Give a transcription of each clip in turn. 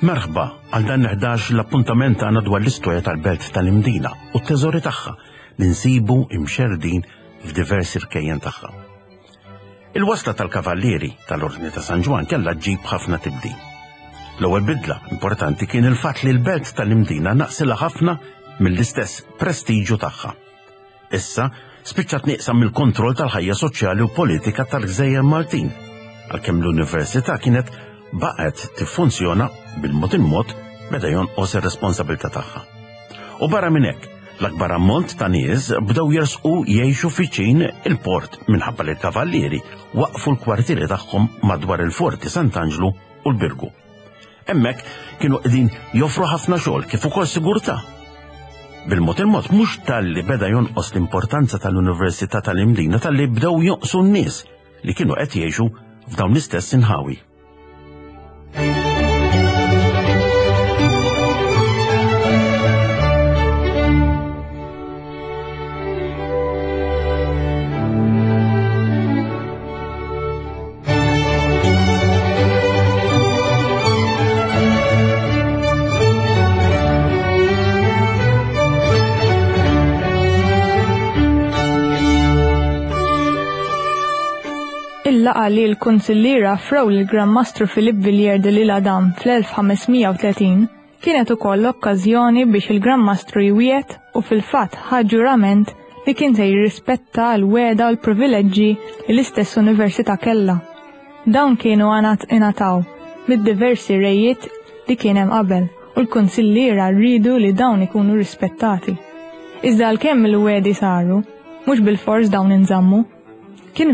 Merħba għal dan 11 l-appuntament għandna dwar l-istorja tal-Belt tal-Imdina u t-teżori tagħha li nsibu imxerdin f'diversi rkejjen tagħha. Il-wasla tal-kavallieri tal-Ordni ta' San Ġwan kellha ġġib ħafna tibdil. L-ewwel bidla importanti kien il-fatt li l-Belt tal-Imdina naqsilha ħafna mill-istess prestiġju tagħha. Issa spiċċat nieqsam mill-kontroll tal-ħajja soċjali u politika tal-Gżejjer Maltin, għalkemm l-Università kienet baqgħet tiffunzjona bil-mod il-mod beda jonqos ir-responsabilità tagħha. U barra minn hekk, l-akbar ammont ta' nies bdew jersqu jgħixu fiċin il-port minħabba li l-kavallieri waqfu l-kwartieri tagħhom madwar il-Forti Sant'Angelo u l-Birgu. Hemmhekk kienu qegħdin joffru ħafna xogħol kif ukoll sigurtà. Bil-mod il-mod mhux talli beda jonqos l-importanza tal-Università tal-Imdina talli bdew jonqsu n-nies li kienu qed jgħixu f'dawn l-istess inħawi. Il-laqa li l-Kunsilliera fraw l-Gran Mastru Filip Villiers de l'Isle-Adam fl-1530 kienet ukoll okkażjoni biex il-Gran Mastru jwiet u fil-fatt ħa ġurament li kien se jirrispetta l-weda u l-privileġġi li l-istess università kellha. Dawn kienu ingħataw mid-diversi rejiet li kien hemm qabel u l-Kunsilliera rridu li dawn ikunu rispettati. Iżda għalkemm il-wedi saru, mhux bil-fors dawn inżammu. Kien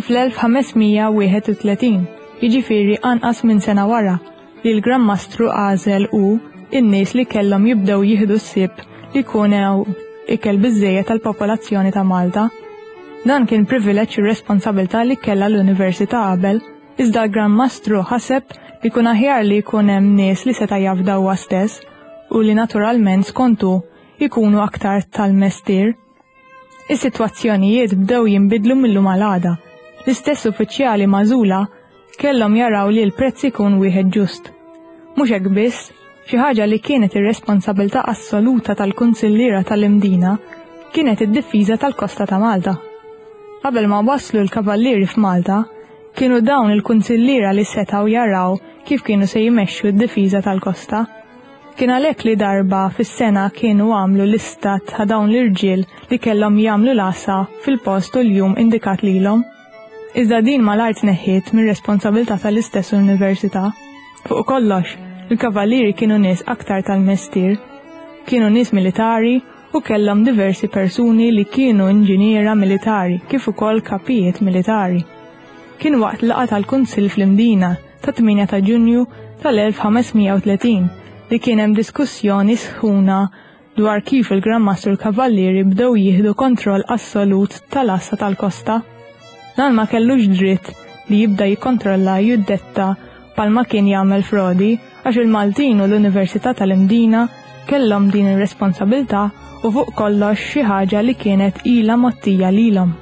fl-1531, jiġifieri anqas minn sena wara, li l-Gran Mastru għażel u n-nies li kellhom jibdew jieħdu ssieb li jkunu ikel biżżejjed tal-popolazzjoni ta' Malta. Dan kien privileġġ u responsabilità li kellha l-Università qabel, iżda l-Gran Mastru ħaseb li jkun aħjar li jkun hemm nies li seta' jafdawha stess u li naturalment skontu jkunu aktar tal-mestier. Is-sitwazzjonijiet bdew jinbidlu mill-lum għal-għada. L-istess uffiċjali magħżula kellhom jaraw li l-prezz ikun wieħed ġust. Mhux hekk biss, xi ħaġa li kienet ir-responsabilità assoluta tal-Kunsilliera tal-Imdina kienet id-difiża tal-kosta ta' Malta. Qabel ma waslu l-kavallieri f'Malta, kienu dawn il-Kunsilliera li setgħu jaraw kif kienu se jmexxu d-difiża tal-kosta. Kien għalhekk li darba fis-sena kienu għamlu lista ta' dawn l-irġiel li kellhom jagħmlu l-għasa fil-post u l-jum indikat lilhom. Iżda din mal-art neħħiet mir-responsabilità tal-istess università. Fuq kollox, il-kavallieri kienu nies aktar tal-mestier, kienu nies militari u kellhom diversi persuni li kienu inġiniera militari kif ukoll kapijiet militari. Kien waqt laqgħa tal-Kunsill fl-Imdina ta' 8 ta' Ġunju tal-1530 li kien hemm diskussjoni sħuna dwar kif il-Gran Mastru l-Kavallieri bdew jieħdu kontroll assolut tal-assa tal-kosta. Dan ma kellux dritt li jibda jikkontrolla jiddetta palma kien jagħmel frodi għax il-Maltin u l-Università tal-Imdina kellhom din ir-responsabilità u fuq kollox xi ħaġa li kienet ilha mottija lilhom.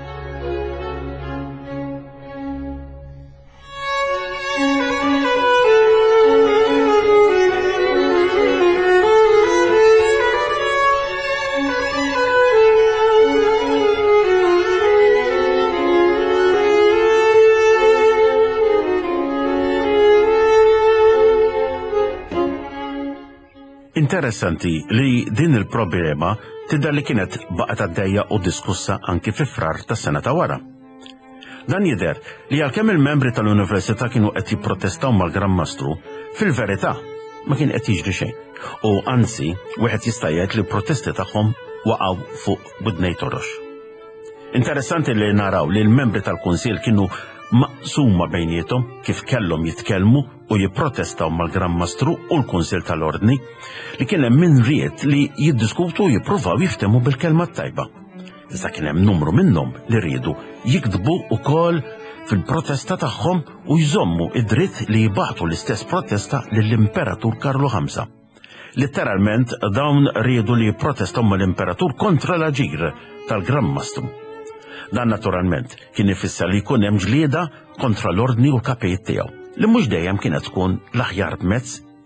Interessanti li din il-problema tidher li kienet baqgħet għaddejja u diskussa anki fi frar tas-sena ta' wara. Dan jidher li għalkemm il-membri tal-Università kienu qed jipprotestaw mal-Gran Mastru, fil-verità ma kien qed jiġri xejn. U anzi, wieħed jista' jgħid li l-protesti tagħhom waqgħu fuq budnej torox. Interessanti li naraw li l-membri tal-Kunsill kienu maqsuma bejniethom kif kellhom jitkellmu u jipprotestaw mal-Gran Mastru u l-Kunsill tal-Ordni li kien hemm min ried li jiddiskutu u jippruvaw jiftehmu bil-kelma tajba. Iżda kien hemm numru minnhom li riedu jikdbu wkoll fil-protesta tagħhom u jżommu id-dritt li jibagħtu l-istess protesta lill-Imperatur Karlu V. Litteralment dawn riedu li jipprotestaw mal-Imperatur kontra l-aġir tal-Gran Mastru. Dan naturalment kien ifisser li jkun hemm ġlieda kontra l-ordni u l-kapijiet tiegħu, li mhux dejjem kienet tkun l-aħjar mezz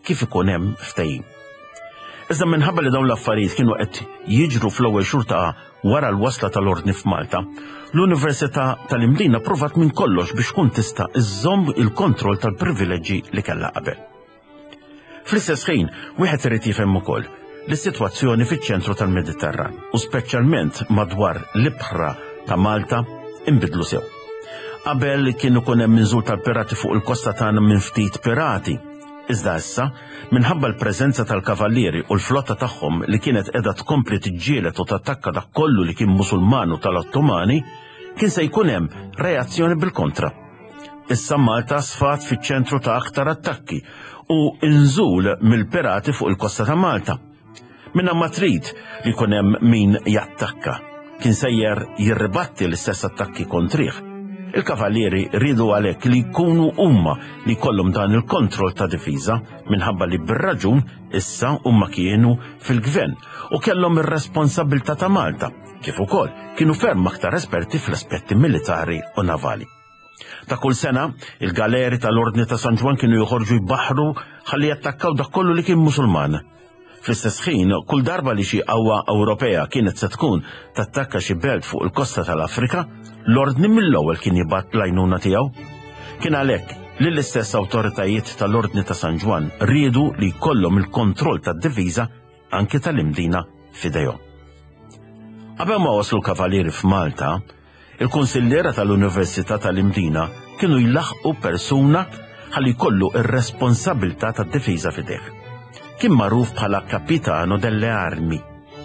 kif ikun hemm ftehim. Iżda minħabba li dawn l-affarijiet kienu qed jiġru fl-ewwel xhur ta' wara l-wasla tal-ordni f'Malta, l-Università tal-Imdina provat minn kollox biex tkun tista' iżżomm il-kontroll tal-privileġġi li kellha qabel. Fl-istess ħin, wieħed irid jifhem ukoll l-sitwazzjoni fiċ-ċentru tal-Mediterran u speċjalment madwar l-ibħra ta' Malta inbidlu sew. Qabel kien ikun hemm minżul tal-pirati fuq il-kosta tagħna minn ftit pirati. Iżda issa, minħabba l-preżenza tal-kavallieri u l-flotta tagħhom li kienet qiegħda tkompli tiġġieled u tattakka dak kollu li kien Musulman u tal-Ottomani, kien se jkun hemm reazzjoni bil-kontra. Issa Malta sfat fiċ-ċentru ta' aktar attakki u nżul mill-pirati fuq il-kosta ta' Malta. Minna ma trid li jkun hemm min jattakka, kien sejjer jirribatti l-istess attakki kontrih. Il-kavallieri ridu għalhekk li jkunu huma li jkollhom dan il-kontroll ta' difiża minħabba li bir-raġun issa huma kienu fil-gvern u kellhom ir-responsabilità ta' Malta, kif ukoll kienu ferm aktar esperti fl-aspetti militari u navali. Ta' kull sena, il-galeri tal-Ordni ta' San Ġwan kienu joħorġu jbaħħru ħalli jattakkaw dak kollu li kien Musulman. Fl-istess ħin, kull darba li xi qawwa Ewropea kienet se tkun tattakka xi belt fuq il-kosta tal-Afrika, l-Ordni mill-ewwel kien jibgħat l-għajnuna tiegħu. Kien għalhekk li l-istess awtoritajiet tal-Ordni ta' San Ġwan riedu li jkollhom il-kontroll tad-diviża anke tal-Imdina f'idejhom. Qabel ma waslu l-kavallieri f'Malta, il-Kunsilliera tal-Università tal-Imdina kienu jlaħqu persuna ħalli jkollu ir-responsabilità tad-difiża f'idejh. Kien magħruf bħala Capitano delle Armi.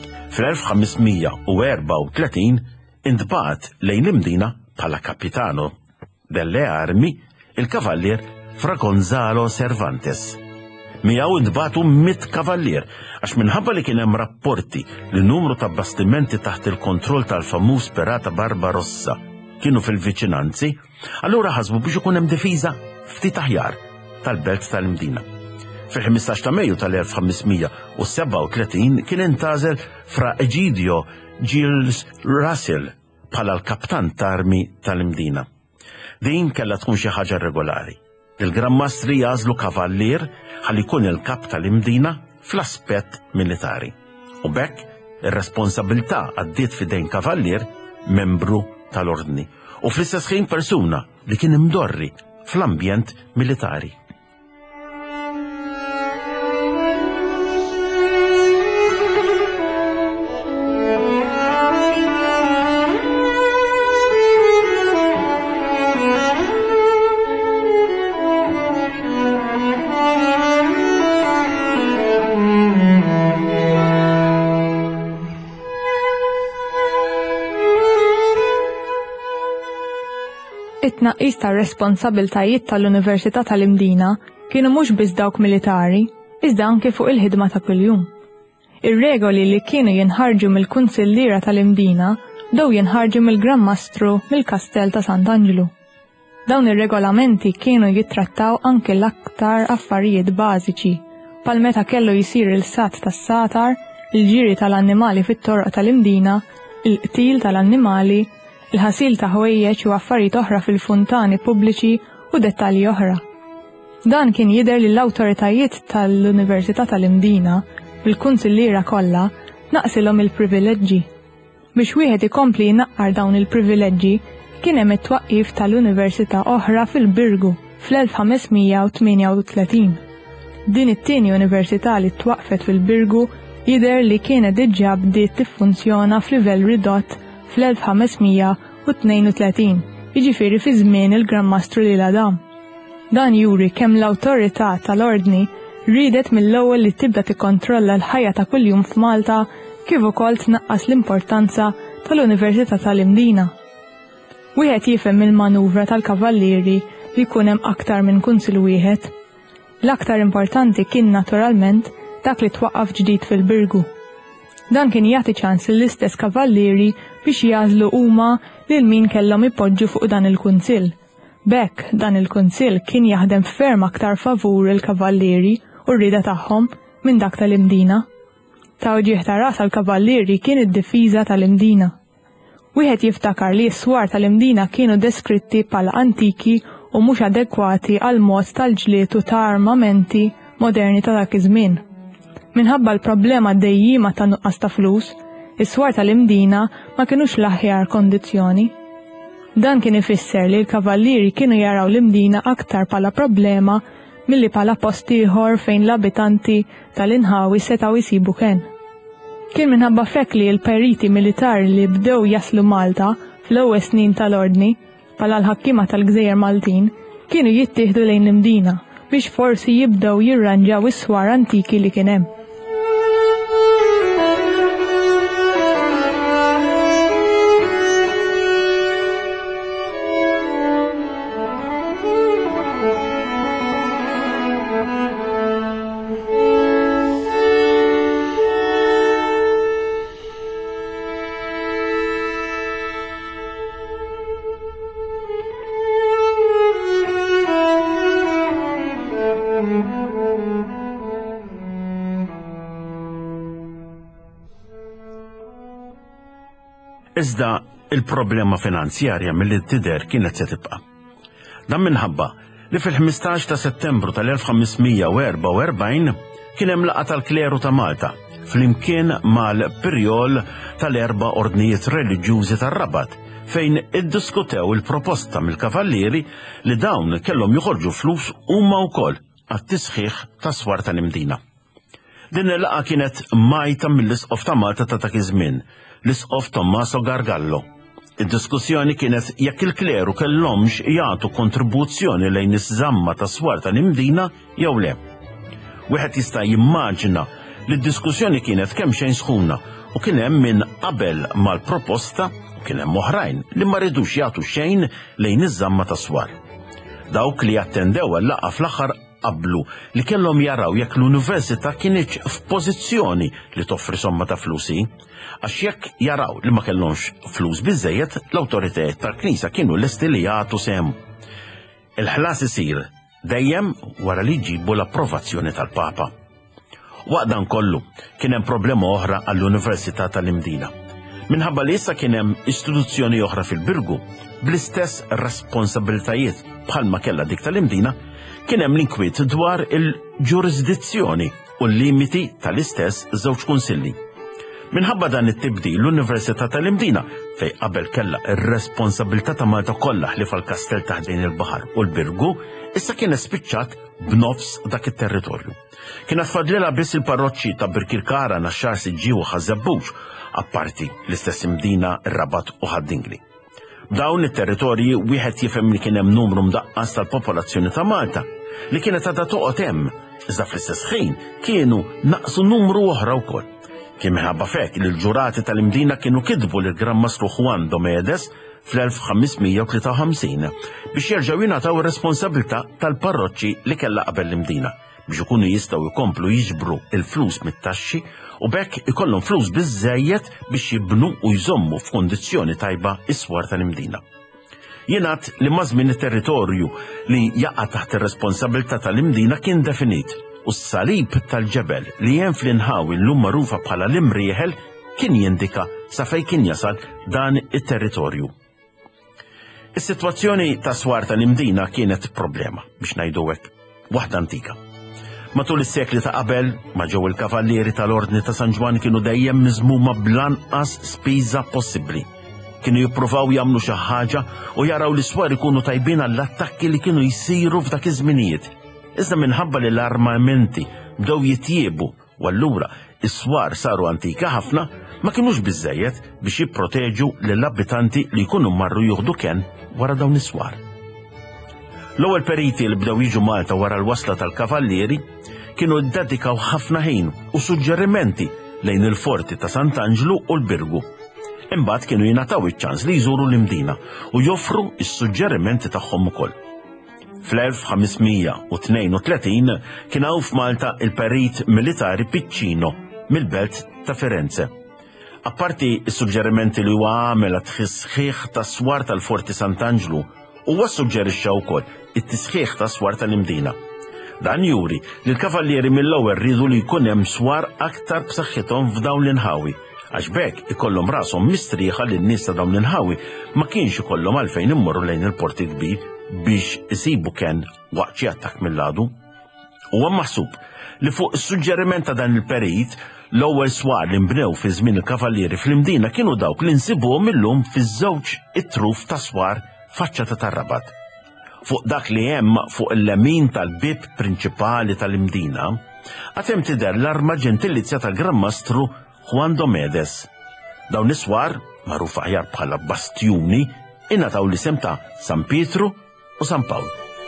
Fl-1534 intbagħat lejn l-Imdina bħala Capitano delle Armi il-kavallier Fra Gonzalo Cervantes. Miegħu intbagħtu 100 kavallier għax minħabba li kien hemm rapporti li numru ta' bastimenti taħt il-kontroll tal-famuż pirata Barbarossa kienu fil-viċinanzi, allura ħasbu biex ikun hemm difiża ftit aħjar tal-belt tal-Imdina. Fil-15 ta' Mejju tal-1537 kien intażel Fra Egidio Gilles Russell bħala l-kaptan tal-armi tal-Imdina. Din kellha tkun xi ħaġa regolari. Il-Grammastri jażlu kavallier ħalli jkun il-kap tal-Imdina fl-aspett militari. U bekk ir-responsabilità għaddiet f'idejn kavallier membru tal-ordni u fl-istess ħin persuna li kien imdorri fl-ambjent militari. It-tnaqqis tar-responsabiltajiet tal-Università tal-Imdina kienu mhux biss dawk militari, iżda anke fuq il-ħidma ta' kuljum. Ir-regoli li kienu jinħarġu mill-Kunsilliera tal-Imdina dew jinħarġu mill-Grammastru mill-Kastell ta' Sant'Angelo. Dawn ir-regolamenti kienu jittrattaw anke l-aktar affarijiet bażiċi, bħal meta kellu jsir il-sat tas-satar, il-ġiri tal-annimali fit-torq tal-Imdina, il-qtil tal-annimali, il-ħasil ta' ħwejjeġ u affarijiet oħra fil-funtani pubbliċi u dettalji oħra. Dan kien jidher li l-awtoritajiet tal-Università tal-Imdina bil-Kunsilliera kollha naqsilhom il-privileġġi. Biex wieħed ikompli jnaqqar dawn il-privileġġi kien hemm it-twaqqif tal-Università oħra fil-Birgu fl-1538. Din it-tieni università li twaqfet fil-Birgu jidher li kienet diġà bdiet tiffunzjona f'livell ridott fl-1532, jiġifieri fi żmien il-Grammastru lil Adam. Dan juri kemm l-awtorità tal-ordni ridet mill-ewwel li tibda tikkontrolla l-ħajja ta' kuljum f'Malta kif ukoll tnaqqas l-importanza tal-Università tal-Imdina. Wieħed jifhem il-manuvra tal-kavallieri li jkun hemm aktar minn kunsil wieħed. L-aktar importanti kien naturalment dak li twaqqaf ġdid fil-Birgu. Dan kien jagħti ċans l-istess kavallieri biex jażlu huma lil min kellhom ipoġġu fuq dan il-kunsill. Bekk dan il-kunsill kien jaħdem ferm aktar favur il-kavallieri u r-rieda tagħhom minn dak tal-Imdina. Tawġieħ ta' ras għall-kavallieri kien id-difiża tal-Imdina. Wieħed jiftakar li s-swar tal-Imdina kienu deskritti bħala antiki u mhux adekwati għal mod tal-ġlied u ta' armamenti moderni ta' dak iż-żmien. Minħabba l-problema dejjima ta' nuqqas ta' flus, is-swar tal-imdina ma kinux l-aħjar kondizzjoni. Dan kien ifisser li l-kavallieri kienu jaraw l-imdina aktar pala problema milli pala post ieħor fejn l-abitanti tal-inħawi setgħu jsibu kien. Kien minħabba fekk li l-periti militari li bdew jaslu Malta fl-ewwel snin tal-ordni bħala l-ħakkiema tal-Gżejjer Maltin kienu jittieħdu lejn l-imdina biex forsi jibdew jirranġaw is-swar antiki li kien hemm. Iżda il-problema finanzjarja mill-li tidher kienet se tibqa'. Dan minħabba li fil-15 ta' Settembru tal-1544 kien hemm laqgħa tal-kleru ta' Malta flimkien mal-pirjol tal-4 ordnijiet reliġjużi tar-Rabat fejn iddiskutew il-proposta mill-kavallieri li dawn kellhom joħorġu flus huma wkoll għat-tisħiħ tas-swar tal-imdina. Din il-laqgħa kienet majta mill-isqof ta' Malta ta' dak iż-żmien, l-isqof Tommaso Gargallo. Id-diskussjoni kienet jekk il-kleru kellhomx jagħtu kontribuzzjoni lejn iż-żamma tas-swar tal-imdina jew le. Wieħed jista' jimmaġina li d-diskussjoni kienet kemm xejn sħuna u kien hemm min qabel mal-proposta u kien hemm oħrajn li ma rridux jagħtu xejn lejn iż-żamma tas-swar. Dawk li attendew għall-laqgħa fl-aħħar qablu li kellhom jaraw jekk l-Università kienx f'pożizzjoni li toffri somma ta' flusi, għax jekk jaraw li ma kellhomx flus biżejjed, l-awtoritajiet tal-Knisja kienu lesti li jagħtu sehem. Il-ħlas isir dejjem wara li jġibu l-approvazzjoni tal-Papa. Waqt dan kollu kien hemm problema oħra għall-Università tal-Imdina. Minħabba li issa kien hemm istituzzjoni oħra fil-Birgu bl-istess responsabbiltajiet bħalma kellha dik tal-Imdina, kien hemm l-inkwiet dwar il-ġurisdizzjoni u l-limiti tal-istess żewġ kunsilli. Minħabba dan it-tibdil l-Università tal-Imdina fej qabel kellha ir-responsabilità ta' Malta kollha li fal-Kastell taħdejn il-baħar u l-Birgu issa kien spiċċat b'nofs dak it-territorju. Kienet fadlilha biss il-parroċċi ta' Birkirkara, Naxxar, Siġġi u Ħażebbuġ, apparti l-istess Imdina, ir-Rabat u Ħaddingli. B'dawn it-territorji wieħed jifhem li kien hemm numru mdaqqas tal-popolazzjoni ta' Malta li kienet għadha toqgħod hemm, iżda fl-istess ħin kienu naqsu numru oħra wkoll. Kien minħabba fekk li l-ġurati tal-Imdina kienu kitbu lil Gran Mastru Juan Domedes fl-1553 biex jerġgħu jingħataw ir-responsabilità tal-parroċċi li kellha qabel l-Imdina biex ikunu jistgħu jkomplu jiġbru il-flus mit-taxxi u bekk ikollhom flus biżżejjed biex jibnu u jżommu f'kondizzjoni tajba is-swar tal-Imdina. Jingħad li ma' żmien it-territorju li jaqa' taħt ir-responsabilità tal-Imdina kien definit u s-salib tal-ġebel li hemm fl-inħawi llum magħrufa bħala l-Imrieħel kien jindika sa fejn kien jasal dan it-territorju. Is-sitwazzjoni ta' swar tal-Imdina kienet problema biex ngħidu hekk, waħda antika. Matul is-sekli ta' qabel ma ġew il-kavallieri tal-Ordni ta' San Ġwan kienu dejjem miżmuma bl-anqas spiża possibbli. Kienu jippruvaw jagħmlu xi ħaġa u jaraw li swar ikunu tajbin għall-attakki li kienu jsiru f'dak iż-żminijiet. Iżda minħabba li l-armamenti bdew jitjiebu u allura is-swar saru antika ħafna ma kinux biżżejjed biex jipproteġu lill-abitanti li jkunu marru jieħdu kenn wara dawn is-swar. L-ewwel periti li bdew jiġu Malta wara l-wasla tal-kavallieri kienu ddedikaw ħafna ħin u suġġerimenti lejn il-forti ta' Sant'Angelo u l-Birgu. Imbagħad kienu jingħataw iċ-ċans li jżuru l-Imdina u joffru s-suġġerimenti tagħhom ukoll. Fl-1532 kien hawn f'Malta il-perit militari Piccino mill-belt ta' Firenze. Apparti s-suġġerimenti li huwa għamel għat-tisħiħ tas-swar tal-Forti Sant'Angelo, huwa ssuġġerixxa wkoll it-tisħiħ tas-swar tal-Imdina. Dan juri li l-kavallieri mill-ewwel rridu li jkun hemm swar aktar b'saħħithom f'dawn l-inħawi, għax bekk ikollhom rashom mistrieħa li n-nies ta' dawn l-inħawi ma kienx ikollhom għalfejn immorru lejn il-porti kbir biex isibu kenn waqt xi attakk mill-għadu. Huwa maħsub li fuq is-suġġeriment ta' dan il-perit l-ewwel swar li nbnew fi żmien il-kavallieri fl-Imdina kienu dawk li nsibuhom illum fiż-żewġ it-truf ta' swar faċċata tar-Rabat. Fuq dak li hemm fuq il-lemin tal-bib prinċipali tal-Imdina, għad hemm tidher l-arma ġentilizzja tal-Gran-Mastru Juan Domedes. Dawn is-swar, magħruf aħjar bħala bastjuni, ingħataw l-isem ta' San Pietru u San Pawl.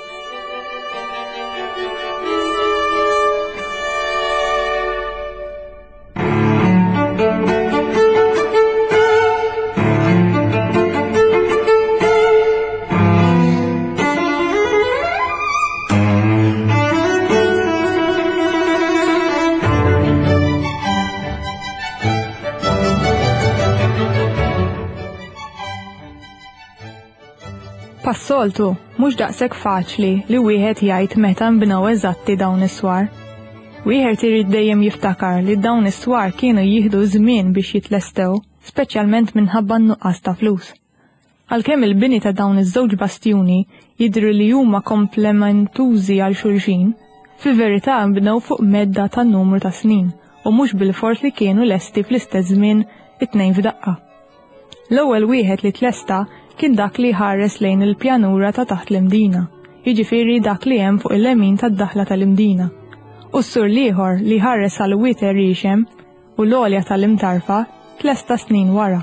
Pas-soltu, mhux daqshekk faċli li wieħed jgħid meta nbnew eżatti dawn is-swar. Wieħed irid dejjem jiftakar li dawn is-swar kienu jieħdu żmien biex jitlestew, speċjalment minħabba n-nuqqas ta' flus. Għalkemm il-bini ta' dawn iż-żewġ bastjuni jidhru li huma komplementużi għal xulxin, fil-verità nbnew fuq medda ta' numru ta' snin u mhux bil-fors li kienu lesti fl-istess żmien it-tnejn f'daqqa. L-ewwel wieħed li tlesta kien dak li ħares lejn il-pjanura ta' taħt l-Imdina, jiġifieri dak li hemm fuq il-lemin tad-daħla tal-Imdina. U s-sur liħor li ħares għal Witer Riexem u l-għolja tal-Imtarfa tlesta snin wara.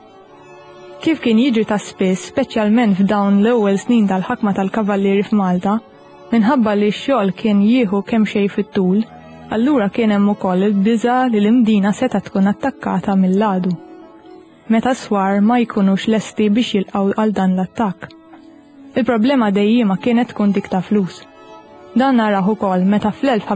Kif kien jiġri ta' spiss, speċjalment f'dawn l-ewwel snin tal-ħakma tal-kavallieri f'Malta, minħabba li x-xogħol kien jieħu kemm xejn fit-tul, allura kien hemm ukoll il-biża' li l-Imdina seta' tkun attakkata mill-għadu. Meta swar ma jkunux lesti biex jilqgħu għal dan l-attakk. Il-problema dejjima kienet tkun dik ta' flus. Dan naraw ukoll meta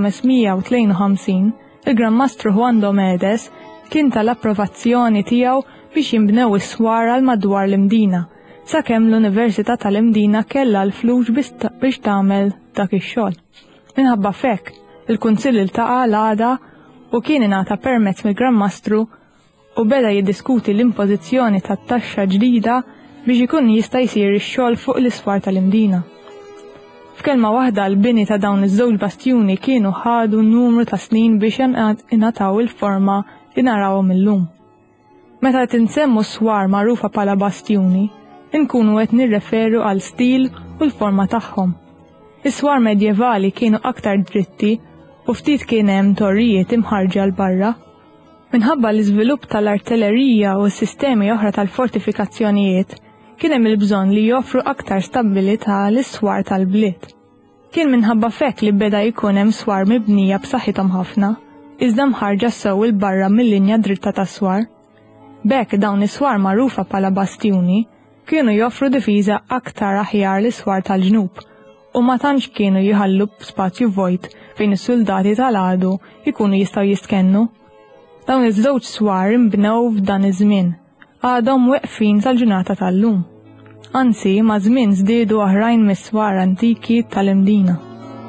fl-1552 il-Gran-Mastru Juan Domedes kien tal-approvazzjoni tiegħu biex jinbnew is-swar għal madwar l-Imdina, sakemm l-Università tal-Imdina kellha l-flus biex tagħmel dak ix-xogħol. Minħabba fekk, il-Kunsill iltaqa' l-għada u kien ingħata permezz mill-Gran-Mastru u beda jiddiskuti l-impożizzjoni tat-taxxa ġdida biex ikun jista' jsir ix-xogħol fuq l-iswar tal-Imdina. F'kelma waħda l-bini ta' dawn iż-żewġ bastjuni kienu ħadu numru ta' snin biex ingħataw il-forma li narawhom illum. Meta tinsemmu swar magħrufa bħala bastjuni, inkunu qed nirreferu għal stil u l-forma tagħhom. Is-swar medjevali kienu aktar dritti u ftit kien hemm torrijiet imħarġa l barra. Minħabba l-iżvilupp tal-artillerija u s-sistemi oħra tal-fortifikazzjonijiet, kien hemm il-bżonn li joffru aktar stabbilità lis-swar tal-bliet. Kien minħabba fekk li beda jkun hemm swar mibnija b'saħħithom ħafna, iżda mħarġa sew il barra mill-linja dritta tas-swar. Bekk dawn is-swar magħrufa bħala bastjuni kienu joffru difiża aktar aħjar lis-swar tal-ġnub u ma tantx kienu jħallu spazju vojt fejn is-soldati tal-għadu jkunu jistgħu jistkennu. Dawn iż-żewġ swar imbnew f'dan iż-żmien, għadhom weqfin sal-ġurnata tal-lum. Anzi, ma' żmien żdiedu oħrajn mis-swar antiki tal-Imdina.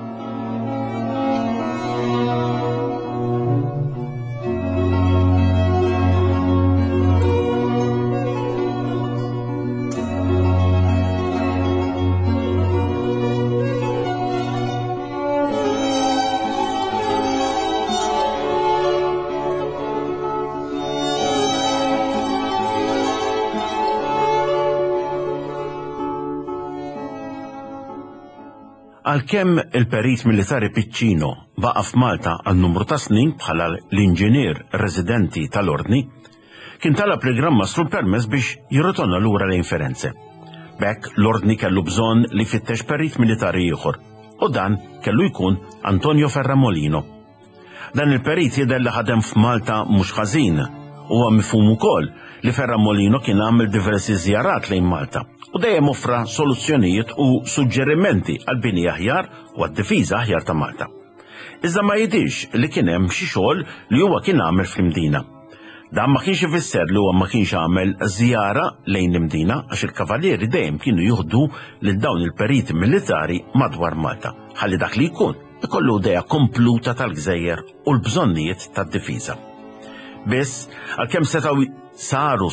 Għalkemm il-perit militari Piccino baqa' f'Malta għal numru ta' snin bħala l-inġinier residenti tal-Ordni, kien talab li Gran-Mastru permess biex jirritorna lura lejn Firenze. Bekk l-Ordni kellu bżonn li fittex perit militari ieħor, u dan kellu jkun Antonio Ferramolino. Dan il-perit jidher li ħadem f'Malta mhux ħażin, huwa mifhum ukoll li Ferramolino kien għamel diversi żjarat lejn Malta u dejjem offra soluzzjonijiet u suġġerimenti għal bini aħjar u għad-difiża aħjar ta' Malta. Iżda ma jidhirx li kien hemm xi xogħol li huwa kien għamel fl-Imdina. Dan ma kienx ifisser li huwa ma kienx għamel żjara lejn l-Imdina għax il-kavallieri dejjem kienu jieħdu lil dawn il-periti militari madwar Malta, ħalli dak li jkun ikollu idea kompluta tal-Gżejjer u l-bżonnijiet tad-difiża. Biss għalkemm setgħu saru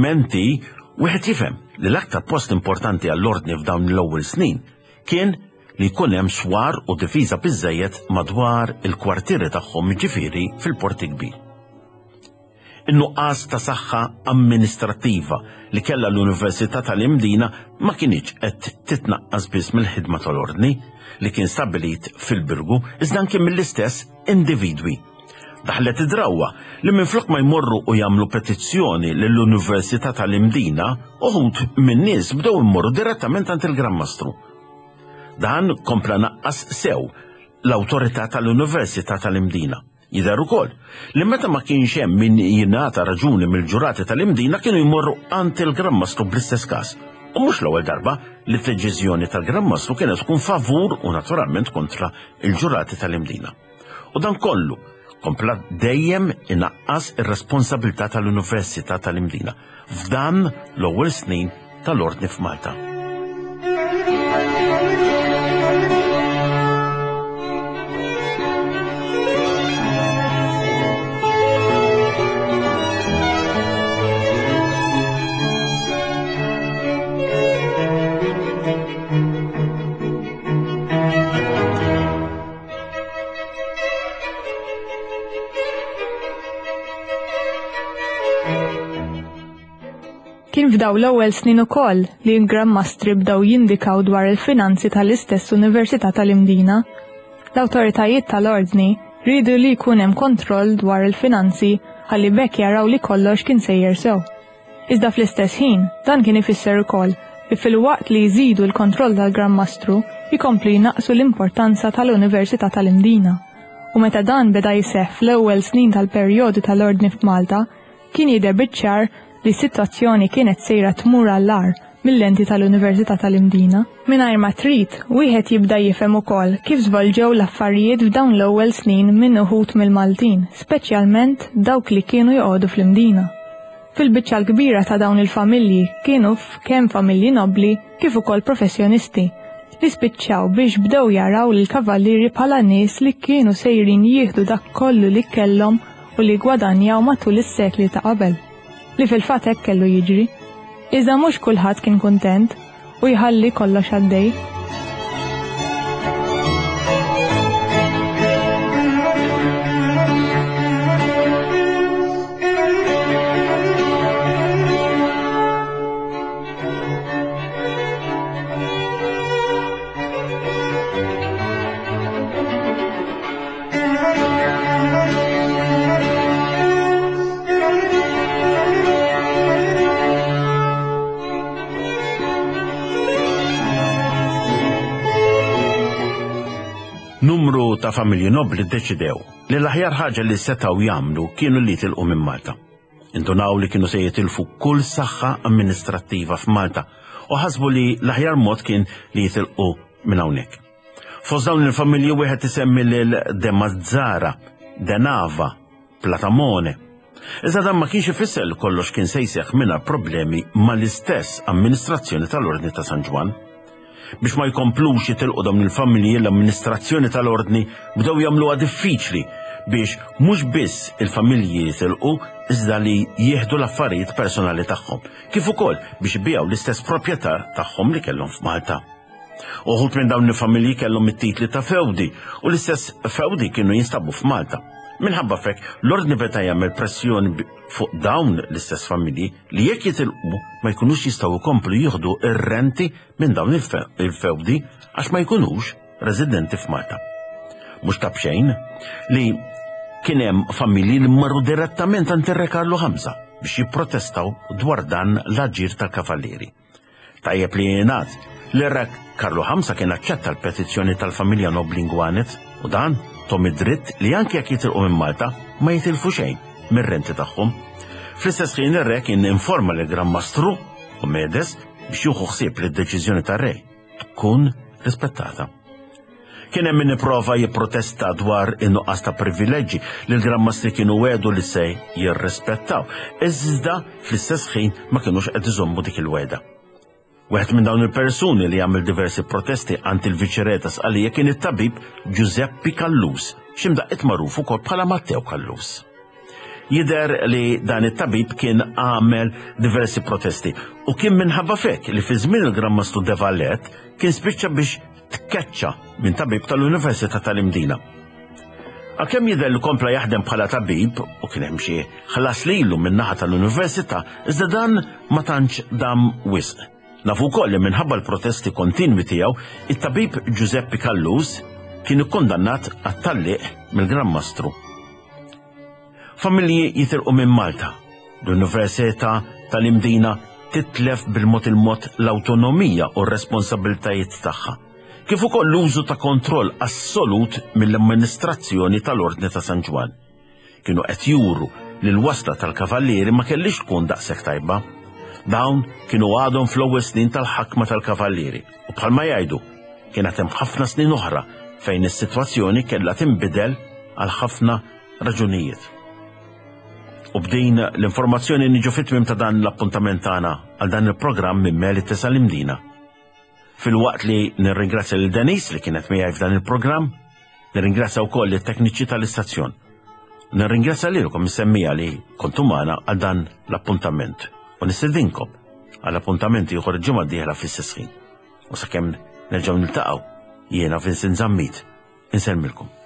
suġġerimenti wieħed jifhem li l-aktar post importanti għall-Ordni f'dawn l-ewwel snin kien li jkun hemm swar u difiża biżżejjed madwar il-kwartieri tagħhom ġifieri fil-Porti Kbir. In-nuqqas ta' saħħa amministrattiva li kellha l-Università tal-Imdina ma kienx qed titnaqqas biss mill-ħidma tal-ordni li kien stabbilit fil-Birgu iżda anke mill-istess individwi. Daħlet id-drawwa li minflok ma jmorru u jagħmlu petizzjoni lill-Università tal-Imdina uħud min-nies bdew immorru direttament għand il-Grammastru. Dan kompla naqqas sew l-awtorità tal-Università tal-Imdina. Jidher ukoll li meta ma kienx hemm min jingħata raġuni mill-ġurati tal-Imdina kienu jmorru għand il-Grammastru bl-istess każ. U mhux l-ewwel darba li d-deċiżjoni tal-Grammastru kienet tkun favur u naturalment kontra il-ġurati tal-Imdina. U dan kollu kompla dejjem inaqqas ir-responsabilità tal-Università tal-Imdina f'dan l-ewwel snin tal-ordni f'Malta. Kien f'daw l-ewwel snin ukoll li l-Grammastri bdew jindikaw dwar il-finanzi tal-istess Università tal-Imdina. L-awtoritajiet tal-ordni rridu li jkun hemm kontroll dwar il-finanzi ħalli bekk jaraw li kollox kien sejjer sew. Iżda fl-istess ħin dan kien ifisser ukoll li fil-waqt li jżidu l-kontroll tal-Grammastru jkomplu jnaqsu l-importanza tal-Università tal-Imdina. U meta dan beda jseħħ fl-ewwel snin tal-perjodu tal-ordni f'Malta, kien jidher biċ-ċar li s-sitwazzjoni kienet sejra tmur għall-ar mill-lenti tal-Università tal-Imdina. Mingħajr ma trid wieħed jibda jifhem ukoll kif żvolġew l-affarijiet f'dawn l-ewwel snin minn uħud mill-Maltin, speċjalment dawk li kienu joqogħdu fl-Imdina. Fil-biċċa l-kbira ta' dawn il-familji kienu kemm familji nobbli kif ukoll professjonisti li spiċċaw biex bdew jaraw lill-kavallieri bħala nies li kienu sejrin jieħdu dak kollu li kellhom u li gwadanjaw matul is-sekli ta' qabel. Li fil-fatt hekk kellu jiġri, iżda mhux kulħadd kien kuntent u jħalli kollox għaddej. Numru ta' familji nobbli ddeċidew li l-aħjar ħaġa li setgħu jagħmlu kienu li jitilqu minn Malta. Indunaw li kienu se jitilfu kull saħħa amministrattiva f'Malta u ħasbu li l-aħjar mod kien li jitilqu minn hawnhekk. Fost dawn il-familji wieħed isemmi lil De Mazzara, De Nava, Platamone. Iżda dan ma kienx ifisser li kollox kien se jseħħ mingħajr problemi mal-istess amministrazzjoni tal-Ordni ta' San Ġwan. Biex ma jkomplux jitilqu dawn il-familji l-amministrazzjoni tal-ordni bdew jagħmluha diffiċli biex mhux biss il-familji jitilqu iżda li jieħdu l-affarijiet personali tagħhom, kif ukoll biex ibiegħu l-istess proprjetà tagħhom li kellhom f'Malta. Uħud minn dawn il-familji kellhom it-titli ta' fewdi u l-istess fewdi kienu jinstabu f'Malta. Minħabba fekk l-ordni beda jagħmel pressjoni fuq dawn l-istess familji li jekk jitilqu ma jkunux jistgħu jkomplu jieħdu ir-renti minn dawn il-fewdi għax ma jkunux residenti f'Malta. Mhux ta' bxejn li kien hemm familji li marru direttament għand ir-Re Karlu Ħamsa biex jipprotestaw dwar dan l-aġir tal-kavallieri. Tajjeb li jingħad li r-Re Karlu Ħamsa kien aċċetta l-petizzjoni tal-familja Nobli Ngwanet u dan tom id-dritt li anke jekk jitilqu minn Malta ma jitilfu xejn mir-renti tagħhom. Fl-istess ħin ir-Re kien informa lill Grammastru u Medes biex jieħu ħsieb li d-deċiżjoni tar-Re tkun rispettata. Kien hemm min ipprova jipprotesta dwar in-nuqqas ta' privileġġi li l-Grammastri kienu wedu li se jirrispettaw, iżda fl-istess ħin ma kinux qed iżommu dik il-weda. Wieħed minn dawn il-persuni li jagħmel diversi protesti għand il-Viċereta Sqalija kien it-tabib Giuseppe Kallus, x'imdaqqiet magħruf ukoll bħala Matteo Kallus. Jidher li dan it-tabib kien għamel diversi protesti u kien minħabba fek li fi żmien il-Grammastru De Vallet kien spiċċa biex tkeċċa minn tabib tal-Università tal-Imdina. Għalkemm jidher li kompla jaħdem bħala tabib u kien hemm xi ħallas lilu min-naħa tal-Università, iżda dan ma tantx dam wisq. Nafu wkoll li minħabba l-protesti kontinwi tiegħu, it-tabib Giuseppe Callus kien ikkondannat għat-talliq mill-Gran Mastru. Familji jitilqu minn Malta. L-Università tal-Imdina titlef bil-mod l-awtonomija u r-responsabiltajiet tagħha, kif ukoll l-użu ta' kontroll assolut mill-amministrazzjoni tal-Ordni ta' San Ġwan. Kienu qed juru li l-wasla tal-kavallieri ma kellix tkun daqshekk tajba. Dawn kienu għadhom fl-ewwel snin tal-ħakma tal-kavallieri u bħalma jgħidu kienet hemm ħafna snin oħra fejn is-sitwazzjoni kellha tinbidel għal ħafna raġunijiet. U bdejn l-informazzjoni niġu fit-tmiem ta' dan l-appuntament tagħna għal dan il-programm minn Meli Tesal-Imdina. Fil-waqt li nirringrazzja lil Denis li kienet miegħi f'dan il-programm, nirringrazzja wkoll lit-tekniċi tal-istazzjon. Nirringrazzja lilkom missemmija li kontu magħna għal dan l-appuntament u nistedinkom għal appuntamenti ieħor il-ġimgħa d-dieħla fl-istess ħin. U sakemm nerġgħu niltaqgħu jiena Vincent Zammit insellmilkom.